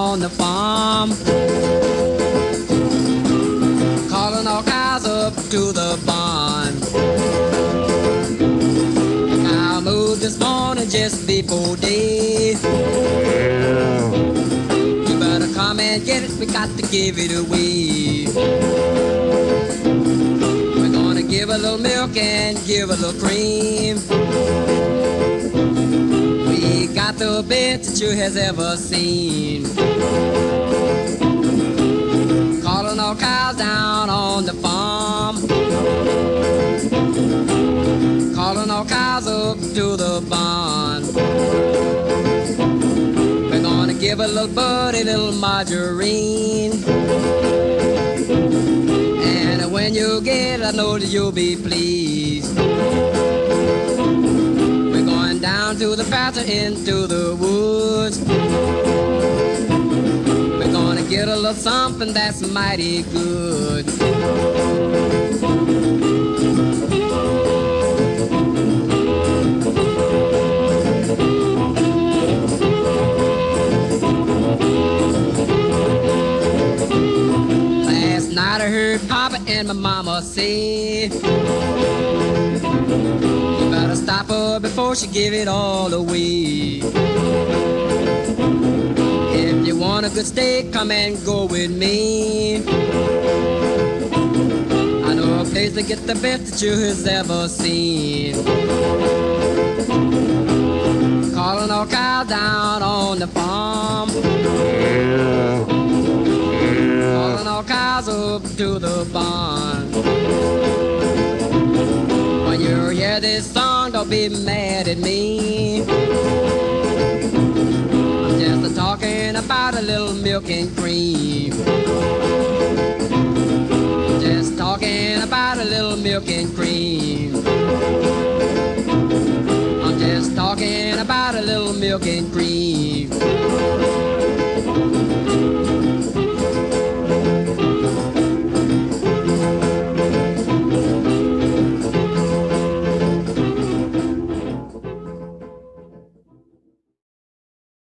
on the farm. Calling all cows up to the barn. I moved this morning just before day. You better come and get it, we got to give it away. We're gonna give a little milk and give a little cream. We got the best that you has ever seen. Calling all cows down on the farm. Calling all cows up to the barn. We're gonna give a little buddy, little margarine. And when you get it, I know that you'll be pleased. We're going down to the pasture into the woods. We're gonna get a little something that's mighty good. Last night I heard Papa and my mama say, you better stop her before she give it all away. If you want a good steak, come and go with me. I know a place to get the best that you has ever seen. Calling all cows down on the farm. Calling all cows up to the barn. When you hear this song, don't be mad at me. I'm just talking about a little milk and cream. Just talking about a little milk and cream. I'm just talking about a little milk and cream.